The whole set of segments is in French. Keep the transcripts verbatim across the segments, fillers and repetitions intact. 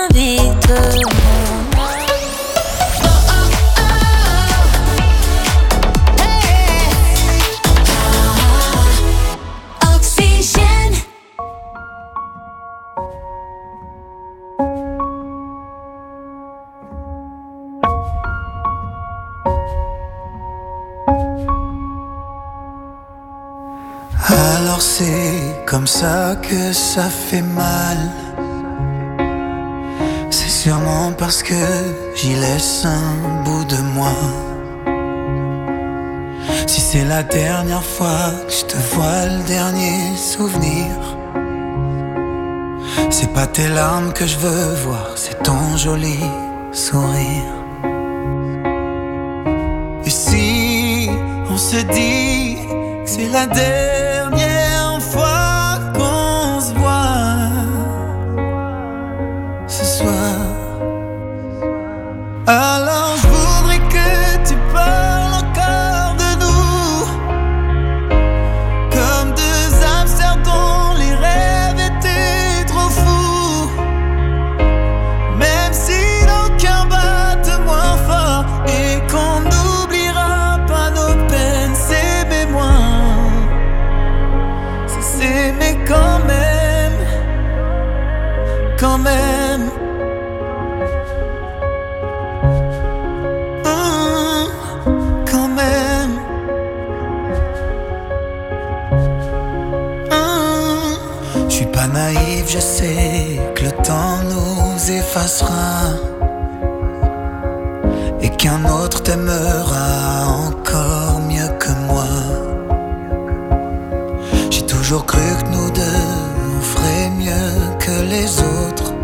invite-moi. Alors c'est comme ça que ça fait mal. C'est sûrement parce que j'y laisse un bout de moi. Si c'est la dernière fois que je te vois, le dernier souvenir, c'est pas tes larmes que je veux voir, c'est ton joli sourire. Et si on se dit que c'est la dernière fois qu'on se voit ce soir, alors je voudrais que tu parles encore de nous, comme deux hamsters dont les rêves étaient trop fous. Même si nos cœurs battent moins fort et qu'on n'oubliera pas nos peines, s'aimer moins, c'est s'aimer quand même, quand même. Mmh, quand même. Mmh. Je suis pas naïf, je sais que le temps nous effacera et qu'un autre t'aimera encore mieux que moi. J'ai toujours cru que nous deux on ferait mieux que les autres.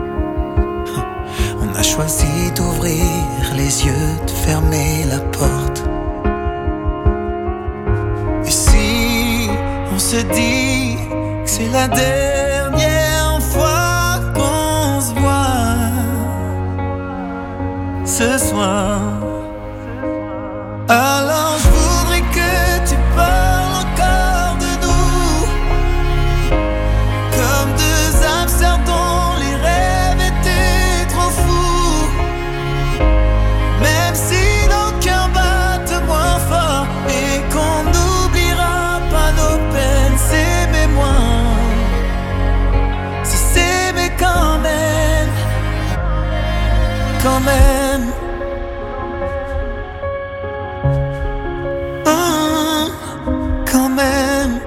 On a choisi d'ouvrir les yeux, de fermer la porte. Et si on se dit que c'est la dernière fois qu'on se voit ce soir, alors je voudrais que tu parles encore de nous, comme deux hamsters dont les rêves étaient trop fous. Même si nos cœurs battent moins fort et qu'on n'oubliera pas nos peines, s'aimer moins, c'est s'aimer quand même, quand même. Mmh, quand même.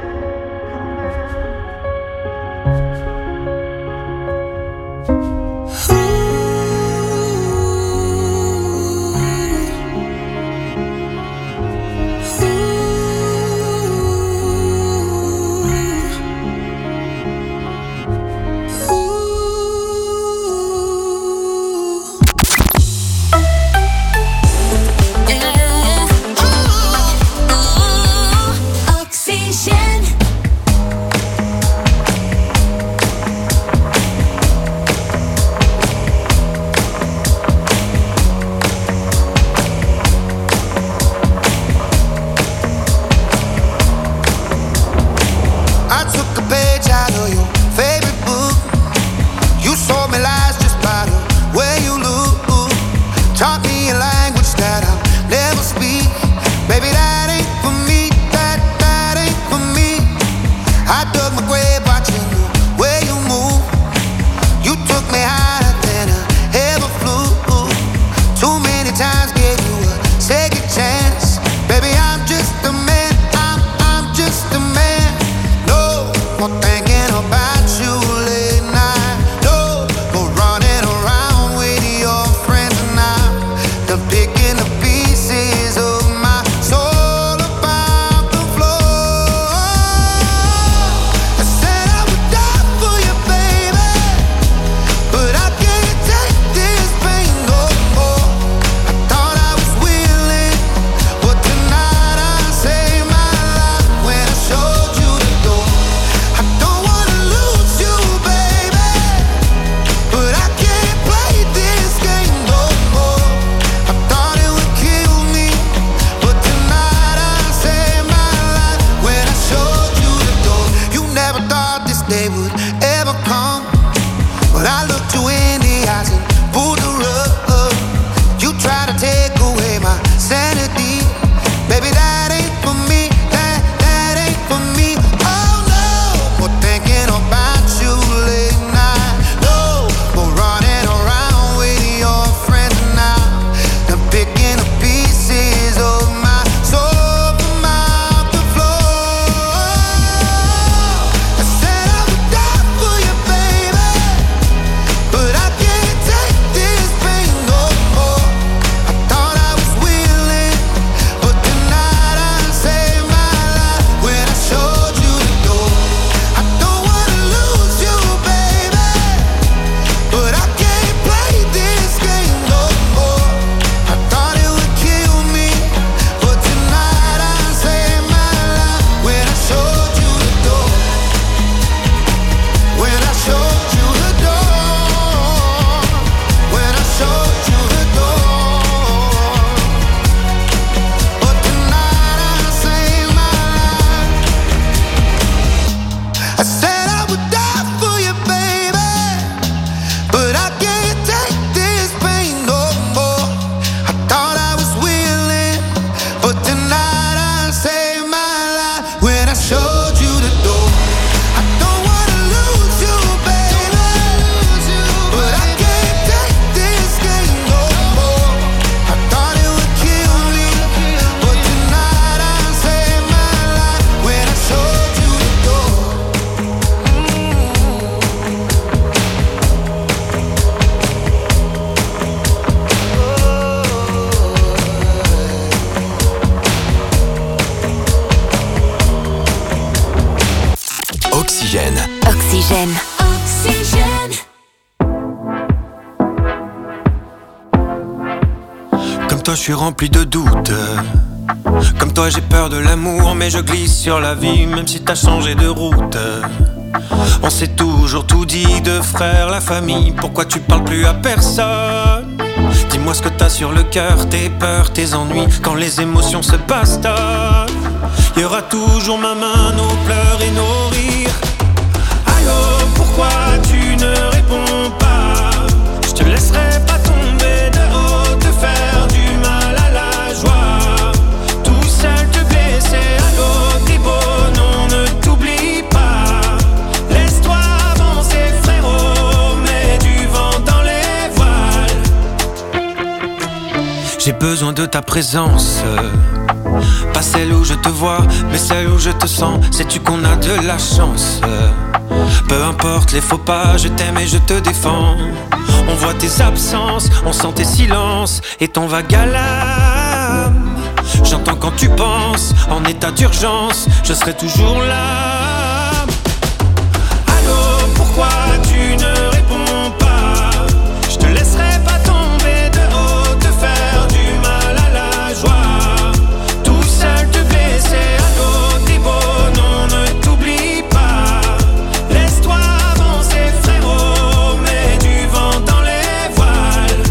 Comme toi je suis rempli de doutes. Comme toi j'ai peur de l'amour, mais je glisse sur la vie même si t'as changé de route. On s'est toujours tout dit de frère, la famille. Pourquoi tu parles plus à personne? Dis-moi ce que t'as sur le cœur, tes peurs, tes ennuis. Quand les émotions se bastonnent, y aura toujours ma main, nos pleurs et nos rires. Allô, pourquoi tu ne réponds pas? Je te laisserai pas tomber de haut, te faire du mal à la joie. Tout seul te blesser, allô, t'es beau, non, ne t'oublie pas. Laisse-toi avancer, frérot, mets du vent dans les voiles. J'ai besoin de ta présence, pas celle où je te vois, mais celle où je te sens. Sais-tu qu'on a de la chance? Peu importe les faux pas, je t'aime et je te défends. On voit tes absences, on sent tes silences et ton vague à l'âme. J'entends quand tu penses, en état d'urgence, je serai toujours là. Allô, pourquoi tu ne réponds pas? Je te laisserai pas tomber de haut, te faire du mal à la joie. Tout seul te blesser, allô, t'es beau, non, ne t'oublie pas. Laisse-toi avancer, frérot, mets du vent dans les voiles.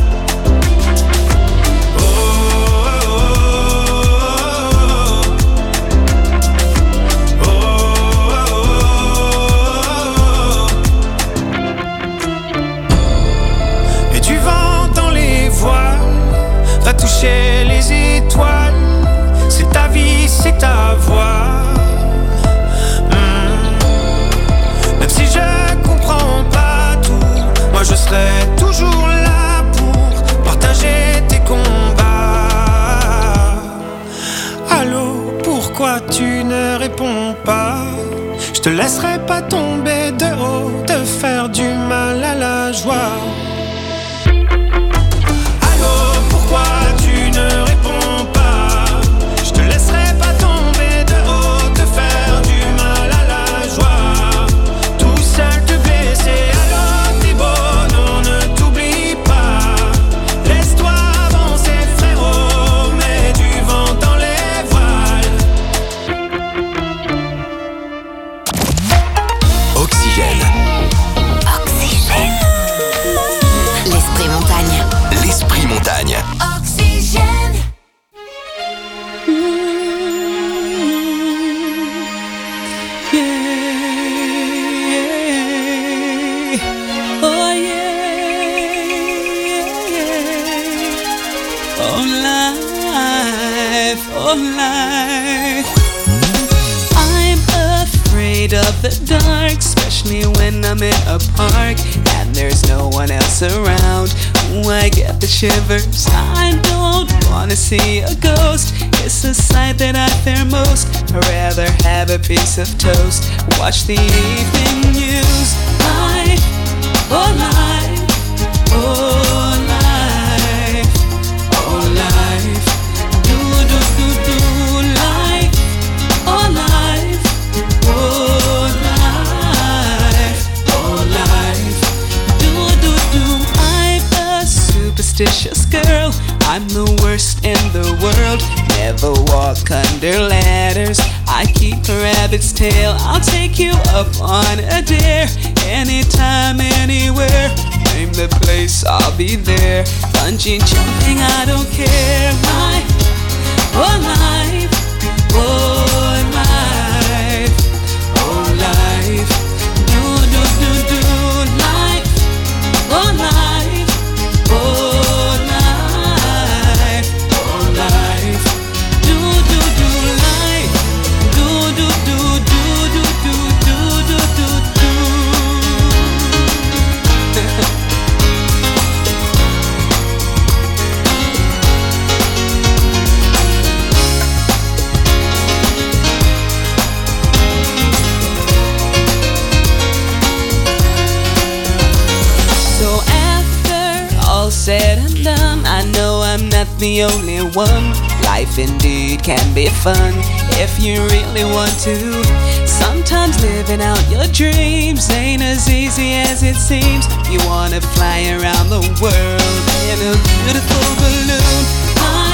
Oh, oh, oh, oh, oh. Et du vent dans les voiles va toucher les étoiles. C'est ta vie, c'est ta voix. Mmh. Même si je comprends pas tout, moi je serai toujours là pour partager tes combats. Allô, pourquoi tu ne réponds pas? Je te laisserai pas tomber de haut, te faire du mal à la joie. Allô, pourquoi tu ne réponds pas? Je te laisserai pas tomber de haut, te faire du mal à la joie. Tout seul te blesser, allô, t'es beau, non, ne t'oublie pas. Laisse-toi avancer, frérot, mets du vent dans les voiles. Oxygène. Oxygène. L'esprit montagne. L'esprit montagne. Oxygène. Yeah. Oh yeah. Oh life, oh life. I'm afraid of the dark, especially when I'm in a park and there's no one else around. Ooh, I get the shivers. I don't wanna see a ghost. It's a sight that I fear most. I'd rather have a piece of toast, watch the evening news. Life, oh life, oh life, oh life. Do do do do life, oh life, oh life, oh life. Do do do. I'm a superstitious girl. I'm the worst in the world. Never walk under ladders. I keep a rabbit's tail. I'll take you up on a dare. Anytime, anywhere. Name the place, I'll be there. Bungee jumping, I don't care. My, oh life, oh life, oh life. Do, do, do, do, life, oh life, oh life, oh life. Do, do, do, life. Do, do, do, do, do, do, do, do, do, do. So after all said and done, I know I'm not the only one. Life indeed can be fun if you really want to. Sometimes living out your dreams ain't as easy as it seems. You wanna fly around the world in a beautiful balloon.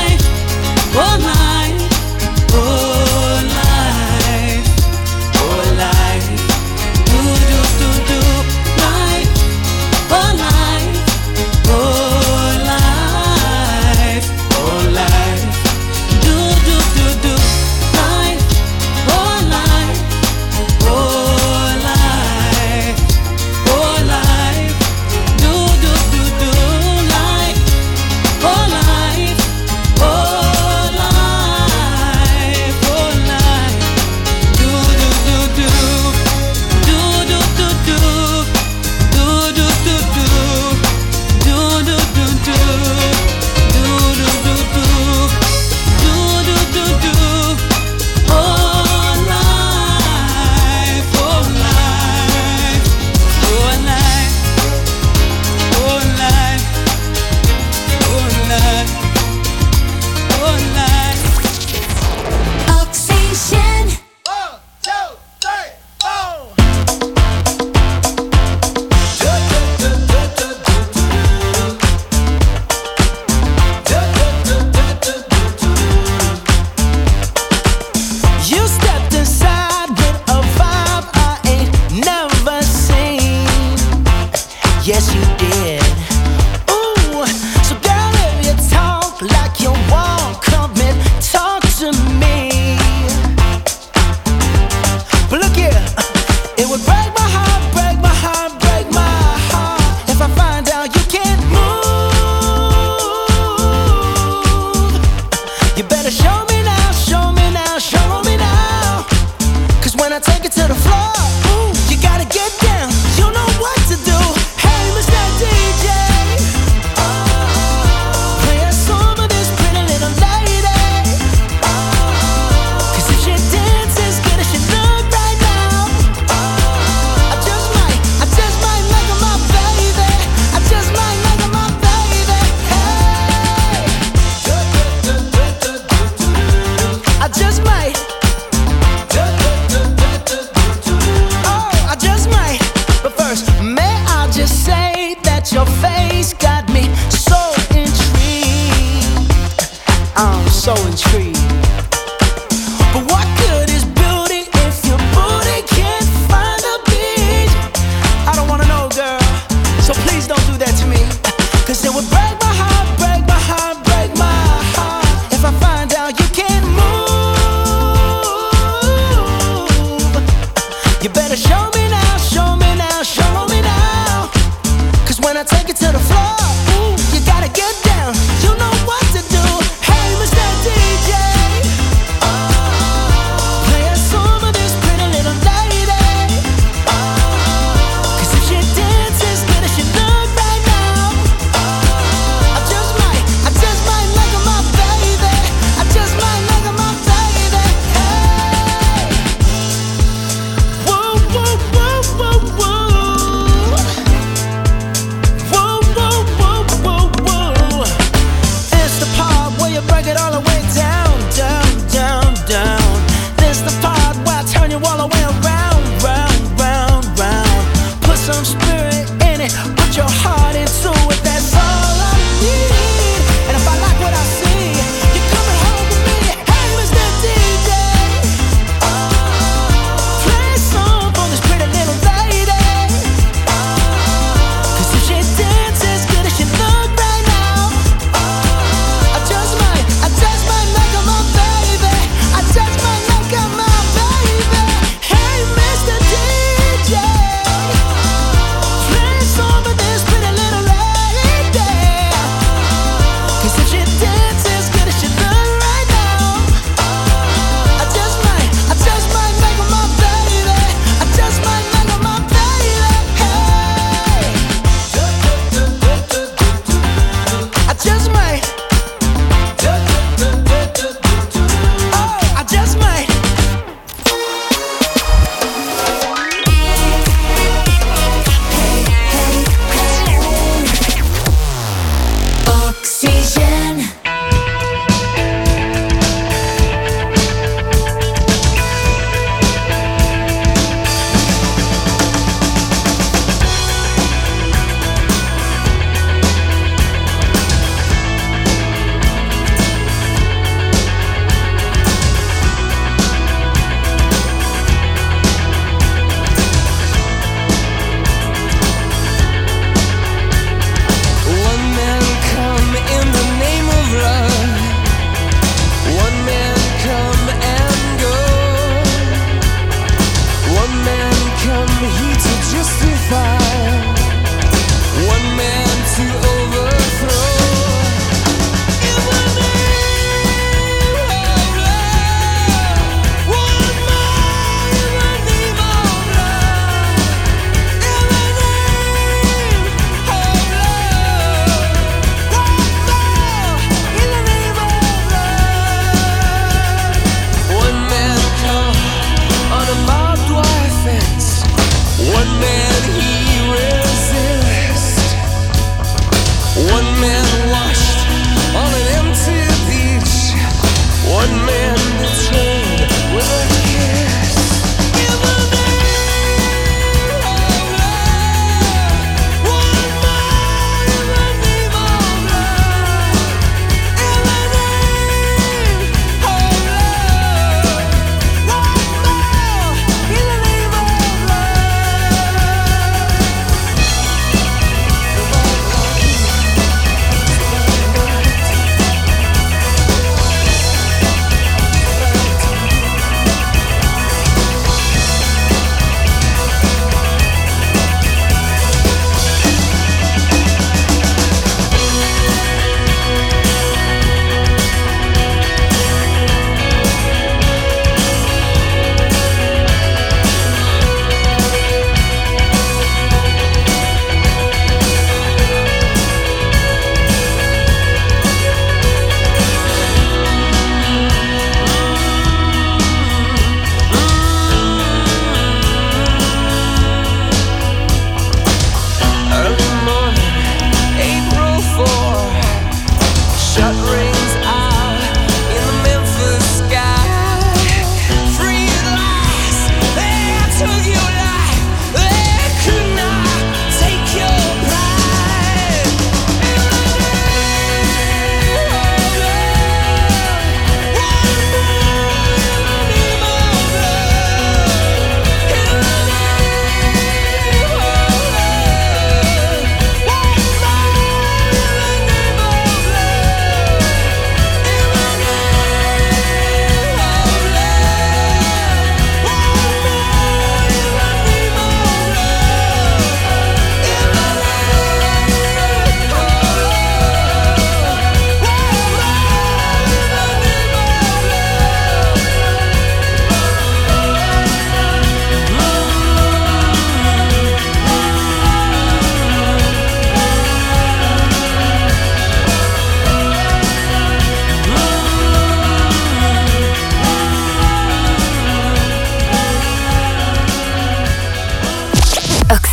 place got me so intrigued. I'm so intrigued. But what good is beauty if your booty can't find the beat? I don't wanna know, girl, so please don't do that to me. Cause it would break my heart, break my heart, break my heart if I find out you can't move. You better show me now, show me now, show me now. Cause when I take it to the floor, ooh, you gotta get down. You know what to do. Hey, Mister D J.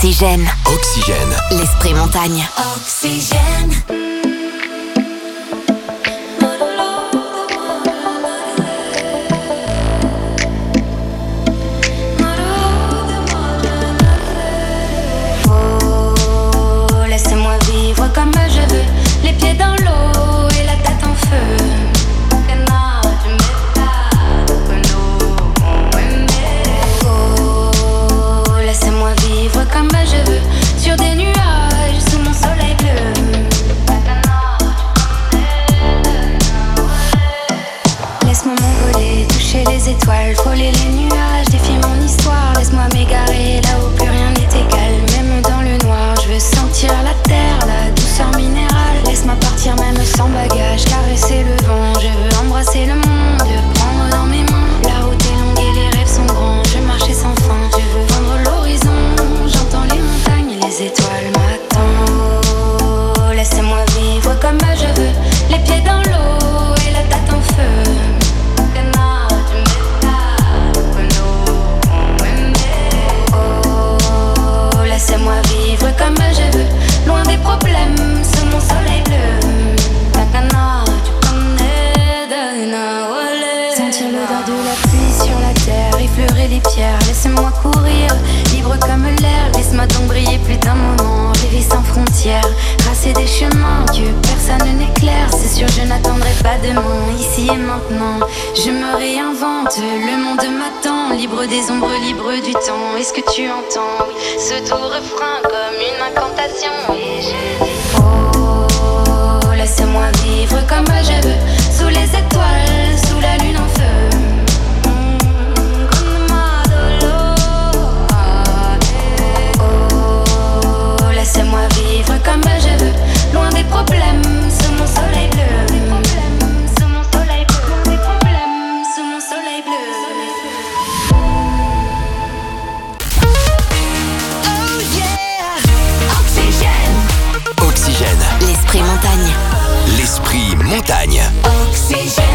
Oxygène. Oxygène. L'esprit montagne. Oxygène. Oh, laissez-moi vivre comme je veux, les pieds dans l'eau et la tête en feu. Oh, laissez-moi vivre comme je veux, sur des nuages, sous mon soleil bleu. Laisse-moi m'envoler, toucher les étoiles, frôler les nuages, défier mon histoire. Laisse-moi m'égarer là où plus rien n'est égal, même dans le noir. Je veux sentir la terre, la douceur minérale. Laisse-moi partir même sans bagage, caresser le vent. Je veux embrasser le monde, le prendre dans mes mains. La route est longue et les rêves sont grands, je veux marcher sans fin. Je veux vendre l'horizon, j'entends les montagnes et les étoiles m'attendent. Oh, laissez-moi vivre comme je veux, les pieds dans l'eau et la tête en feu. Oh, laissez-moi vivre comme je veux, loin des problèmes, sous mon soleil bleu. Sentir l'odeur de la pluie sur la terre, effleurer les pierres, laissez-moi courir, libre comme l'air. Laisse-moi donc briller plus d'un moment, rêver sans frontières, tracer des chemins que personne n'éclaire. C'est sûr je n'attendrai pas demain, ici et maintenant. Je me réinvente, le monde m'attend, libre des ombres, libre du temps. Est-ce que tu entends, oui, ce doux refrain comme une incantation. Et je dis oh, laissez-moi vivre comme je veux, sous les étoiles, sous la lune en feu. Oh, laissez-moi vivre comme je veux, loin des problèmes, sous mon soleil bleu. Sous mon soleil bleu, des problèmes, sous mon soleil bleu. Oh yeah. Oxygène. Oxygène. L'esprit montagne. L'esprit montagne. Oxygène.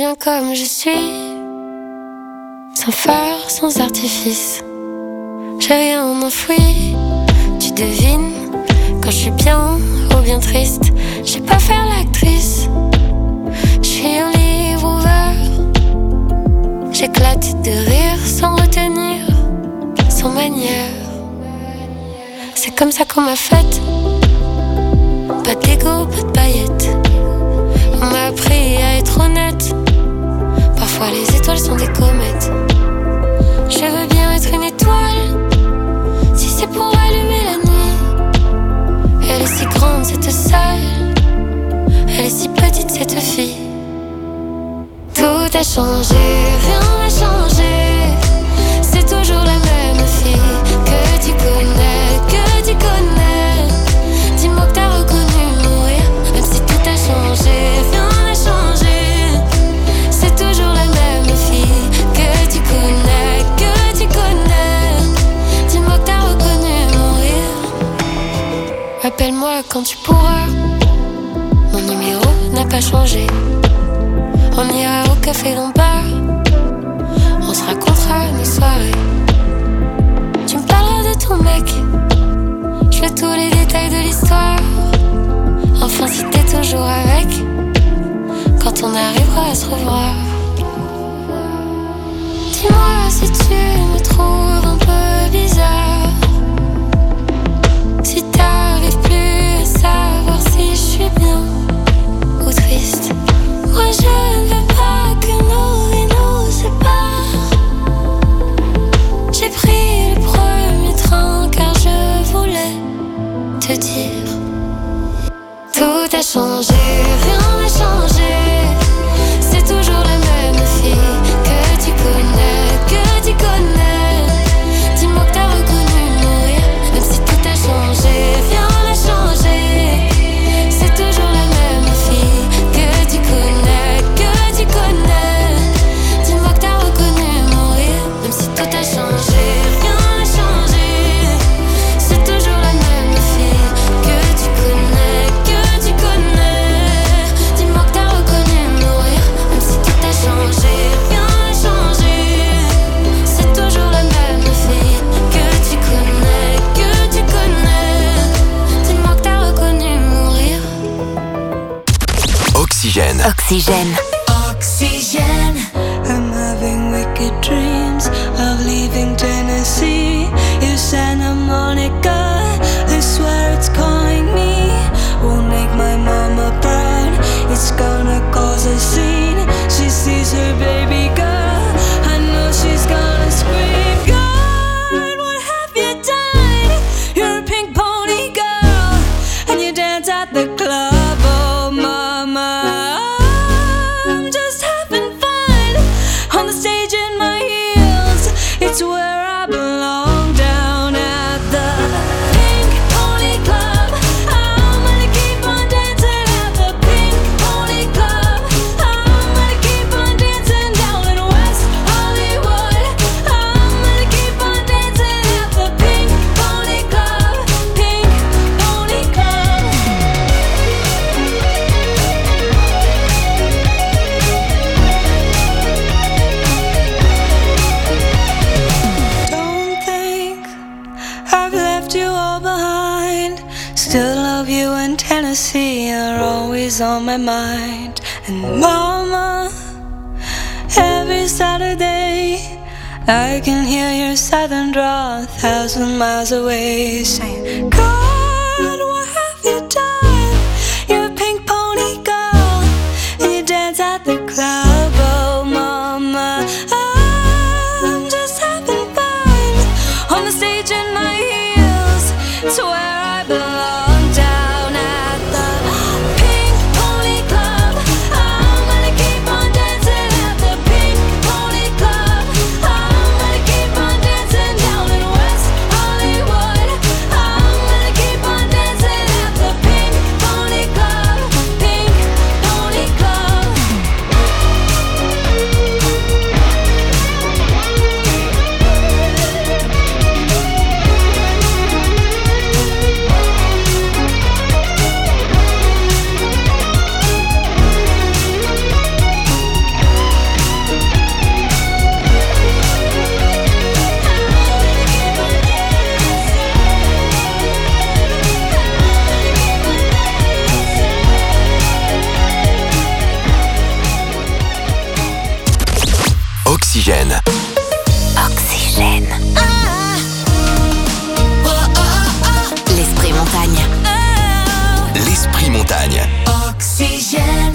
bien comme je suis, sans phare, sans artifice. J'ai rien enfoui, tu devines quand je suis bien ou bien triste. J'ai pas faire l'actrice, je suis un livre ouvert. J'éclate de rire sans retenir, sans manière. C'est comme ça qu'on m'a faite. Pas d'ego, pas de paillettes. On m'a appris à être honnête. Parfois les étoiles sont des comètes. Je veux bien être une étoile, si c'est pour allumer la nuit. Elle est si grande cette salle, elle est si petite cette fille. Tout a changé, rien n'a changé. C'est toujours la même fille que tu connais, que tu connais. Dis-moi que t'as reconnu mourir, même si tout a changé, rien n'a changé. C'est toujours la même fille que tu connais, que tu connais. Dis-moi que t'as reconnu mourir. Appelle-moi quand tu pourras, mon numéro n'a pas changé. On ira au café Lombard, on se racontera nos soirées. Tu me parleras de ton mec, je veux tous les détails de l'histoire. Enfin si t'es toujours avec, quand on arrivera à se revoir. Dis-moi si tu me trouves un peu bizarre, si t'arrives plus à savoir si je suis bien ou triste. Moi je ne veux pas que nos vies nous séparent. J'ai pris le premier train car je voulais te dire. Tout a changé, rien n'a changé. C'est toujours la même fille que tu connais, que tu connais. Dis-moi que t'as reconnu mourir, même si tout a changé, rien n'a changé. C'est toujours la même fille que tu connais, que tu connais. Dis-moi que t'as reconnu mourir, même si tout a changé, rien n'a changé. C'est toujours la même fille que tu connais, que tu connais. Dis-moi que t'as reconnu mourir, même si tout a changé, rien n'a changé. C'est toujours la même fille que tu connais, que tu connais. Dis-moi que t'as reconnu mourir. Oxygène. Oxygène. Oxygène. I'm having wicked dreams of leaving Tennessee. You Santa Monica, I swear it's calling me. Won't make my mama proud, it's gonna cause a scene. She sees her baby girl, I know she's gonna scream. God, what have you done? You're a pink pony girl, and you dance at the club. Oh mama, I'm just having fun on the stage in my heels. It's where I belong, down at the Pink Pony Club. I'm gonna keep on dancing at the Pink Pony Club. I'm gonna keep on dancing down in West Hollywood. I'm gonna keep on dancing at the Pink Pony Club. Pink Pony Club. Don't think I've left you all behind. Still love you, and Tennessee are always on my mind. And mama, every Saturday I can hear your southern drawl a thousand miles away, saying, God, what have you done? You're a pink pony girl, and you dance at the club. Oh mama, I'm just having fun on the stage in my heels. It's where I belong, down at the Pink Pony Club. I'm gonna keep on dancing at the Pink Pony Club. I'm gonna keep on dancing down in West Hollywood. I'm gonna keep Oxygène. Oxygène. L'esprit montagne. L'esprit montagne. Oxygène.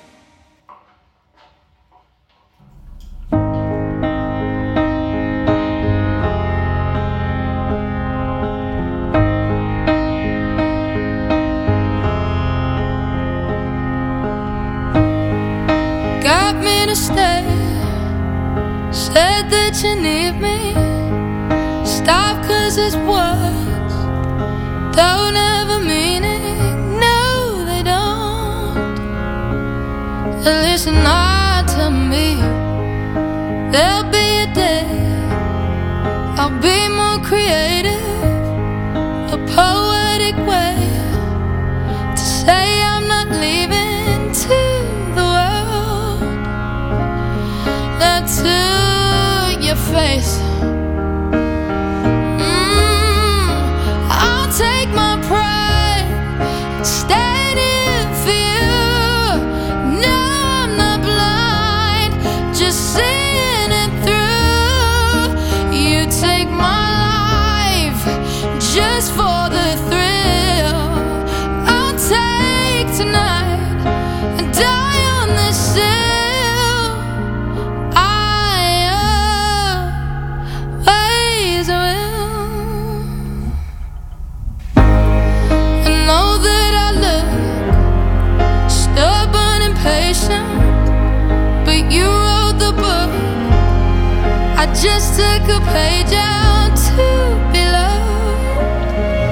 Got me to stay. Said that you need me. Stop cause it's words don't ever mean it. No, they don't. Listen not to me. There'll be a day I'll be more creative, a poetic way to say I'm not leaving to the world. Not to your face. Take my pride, stand in for you. No, I'm not blind, just seeing it through. You take my life just for the thrill. I'll take tonight and die on this hill. I always will. But you wrote the book. I just took a page out to be loved,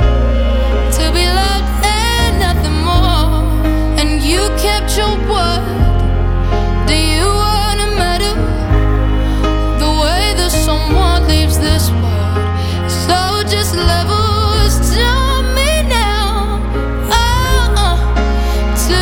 to be loved and nothing more. And you kept your word. Do you wanna meddle the way that someone leaves this world? So just levels to me now. Oh, oh, to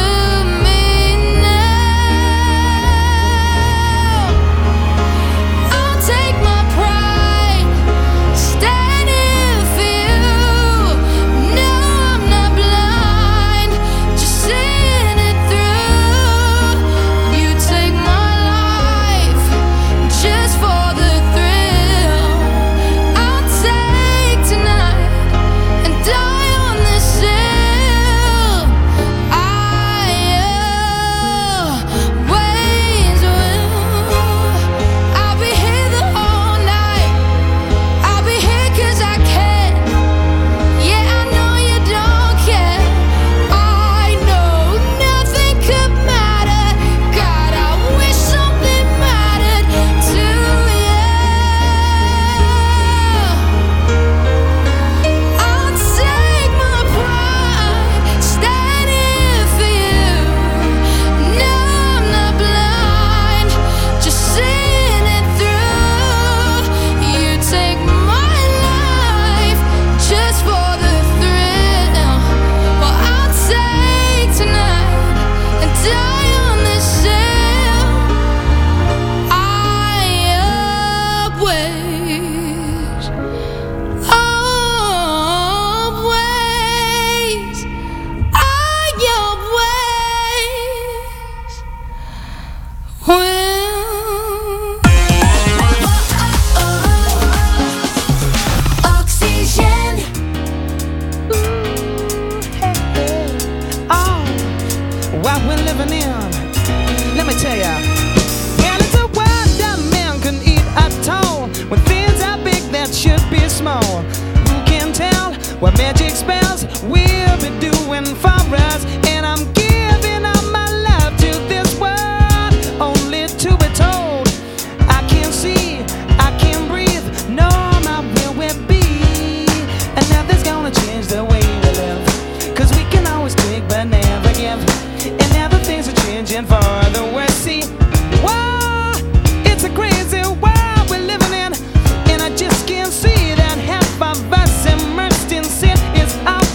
It's our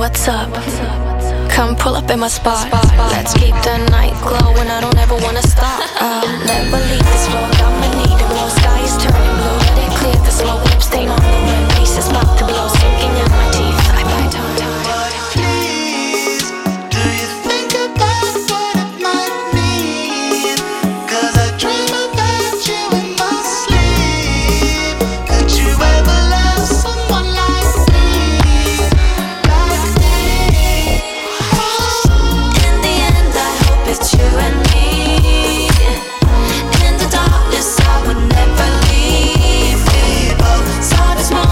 what's up? Come pull up in my spot. Let's keep the night glowing, I don't ever wanna stop. I'll never leave this floor, I'ma need it more. Sky is turning blue, let it clear the smoke. Lip stain on the rim, face is about to blow. Sinking in my teeth, I bite time, time. Small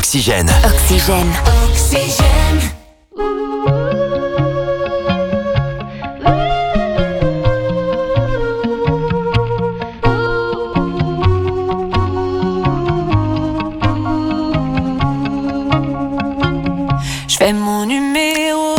Oxygène. Oxygène. Oxygène. Je fais mon numéro.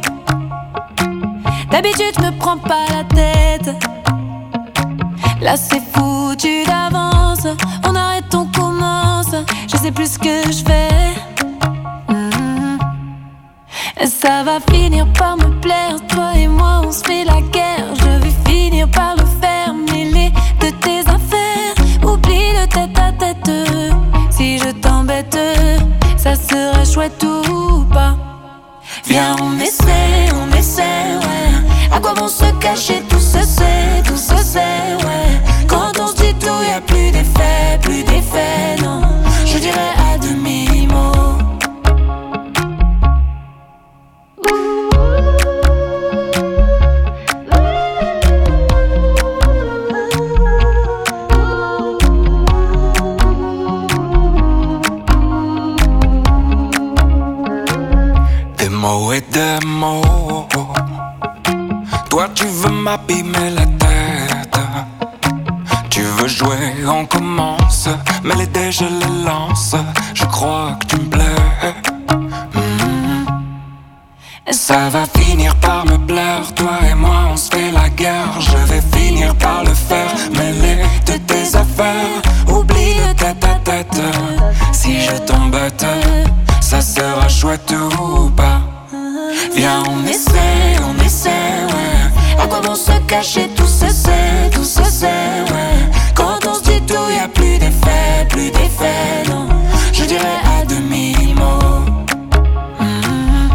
D'habitude je me prends pas la tête. Là c'est foutu d'avance. On arrête, on commence. Je sais plus ce que je fais. Mmh. Ça va finir par me plaire. Toi et moi on se fait la guerre. Je vais finir par le faire. Mêler de tes affaires. Oublie le tête à tête. Si je t'embête, ça sera chouette ou pas. Viens on essaie, on essaie, ouais. À quoi vont se cacher, tout se sait, tout se sait, ouais. Quand on se dit tout, y'a plus d'effet, plus d'effet, non. Je dirais à demi-mot. Des mots et des mots. Toi tu veux m'abîmer la tête. Tu veux jouer, on commence. Mais les dés je les lance. Je crois que tu me plais. Mmh. Ça va finir par me plaire. Toi et moi on se fait la guerre. Je vais finir par le faire. Mêler de tes affaires. Oublie le tête à tête. Si je t'embête, ça sera chouette ou pas. Viens on essaie, on essaie, ouais. À quoi vont se cacher, tout se sait, tout se sait, ouais. Quand on se dit tout, y'a plus d'effet, plus d'effet, non. Je dirais à demi-mot. Mmh.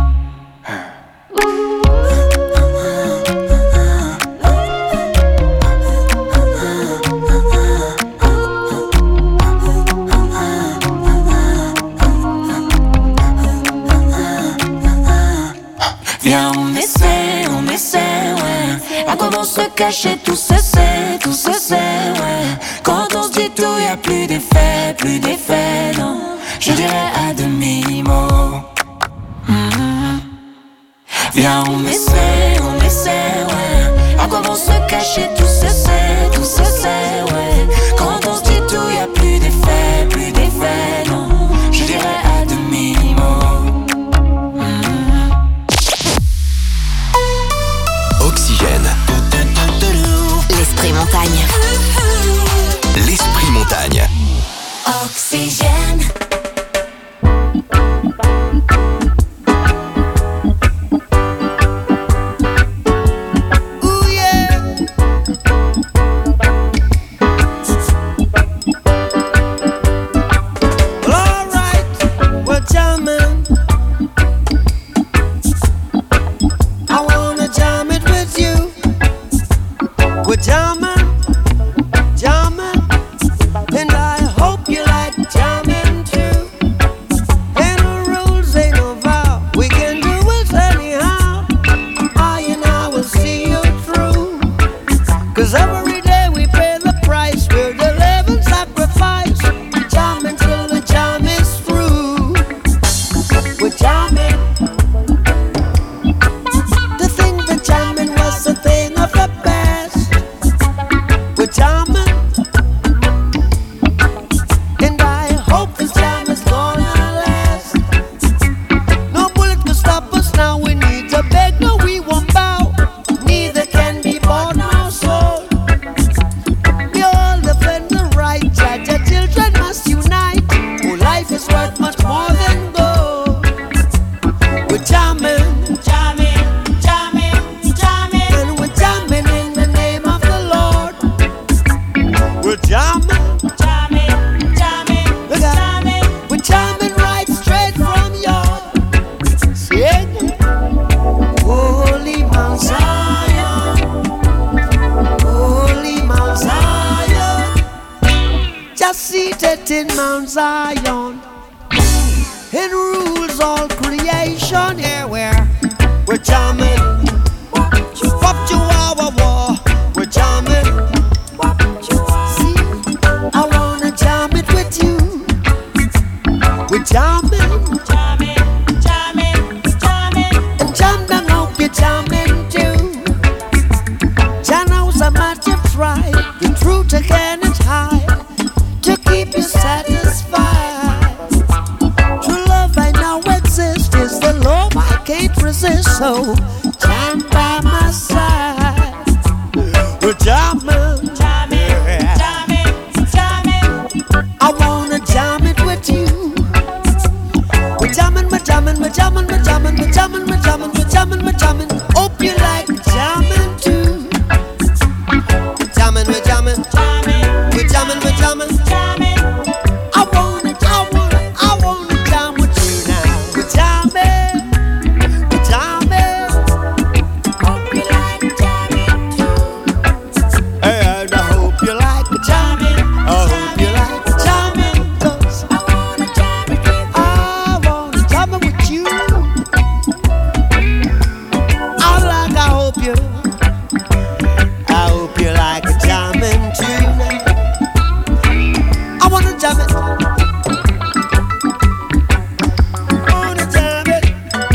Viens on essaie, on essaie, ouais. À quoi vont se cacher, tout se sait, tout se sait, ouais. Quand on se dit tout, y'a plus d'effet, plus d'effet, non. Je dirais à demi-mot. Mmh. Viens on essaie, on essaie, ouais. À quoi vont se cacher, tout se sait, tout se sait, ouais. Quand on se dit tout, y'a plus d'effet, plus d'effet, non. Je dirais à demi-mot. Oxygène. L'esprit montagne. L'esprit montagne. Oxygène. Ooh yeah. Well, all right, we're jamming. I wanna jam it with you. We're jamming, jamming, and I hope you like jamming too. Ain't no rules, ain't no vow. We can do it anyhow. I and I will see you through. Cause every day we pay the price. We're the living sacrifice. Jamming till the jam is through. We're jamming. To think that jamming was a thing of the past. We're jamming. And I hope this jam is gonna last. No bullet can stop us now. We need to beg, no we won't bow. Neither can be bought nor sold. We all defend the right. Judge our children must unite. Oh, life is worth much more than gold. We're jamming, jamming, jamming, jamming, and we're jamming in the name of the Lord. We're jamming, jamming, jamming, look at jamming. We're jamming right straight from your sing. Holy Mount Zion, Holy Mount Zion, just seated in Mount Zion. It rules all creation. Yeah, we're we're jamming. Wap chihuahua war. We're jamming. See, I wanna jam it with you. We're jamming, jamming, jamming, jamming. And John, I hope you're jamming too. John knows how much you try, the truth again is high, to keep you satisfied. True love I know exists, is the love I can't resist. So John by my side, we're jamming, jamming, jamming, jamming. I wanna jam it with you. We're jamming, we're jamming, we're jamming, we're jamming, we're jamming, we're jamming, we're jamming, we're jamming. Hope you like jamming too. Jamming, we're jamming, jamming, we're jamming, we're jamming, jamming. I wanna, I wanna, I wanna jam with you now. We're jamming, we're jamming. Hope you like jamming too. And I hope you like jamming. I hope you like jamming, 'cause I wanna jam with you. I wanna jam with you. I like, I hope you. I hope you like a jamming too. I wanna jam it. I wanna jam it.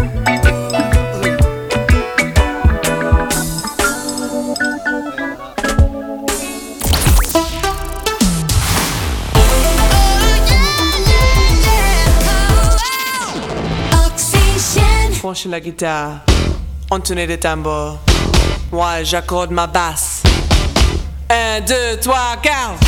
Oxygène. Branchez la guitare, entonner des tambours. Moi, j'accorde ma basse. Un, deux, trois, quatre.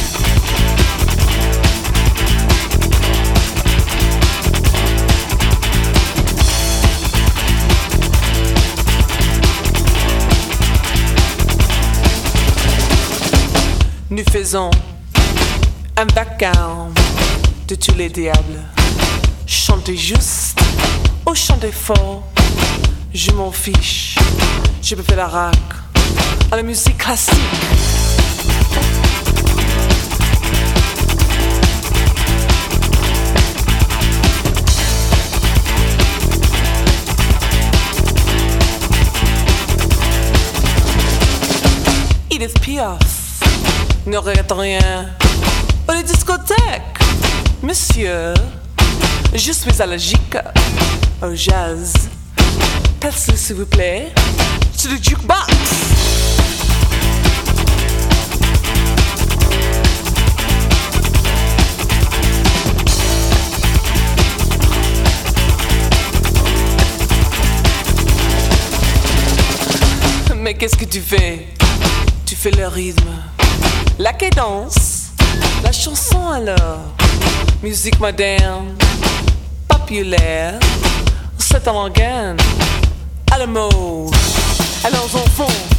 Nous faisons un vacarme de tous les diables. Chantez juste ou chantez fort, je m'en fiche. Je peux faire la rac à la musique classique. Edith Piaf ne regrette rien. Ou les discothèques, monsieur, je suis allergique au jazz. Passez s'il vous plaît sur le jukebox. Mais qu'est-ce que tu fais? Tu fais le rythme, la cadence, la chanson alors. Musique moderne, populaire, c'est en langaine. À la mode, allons en fond.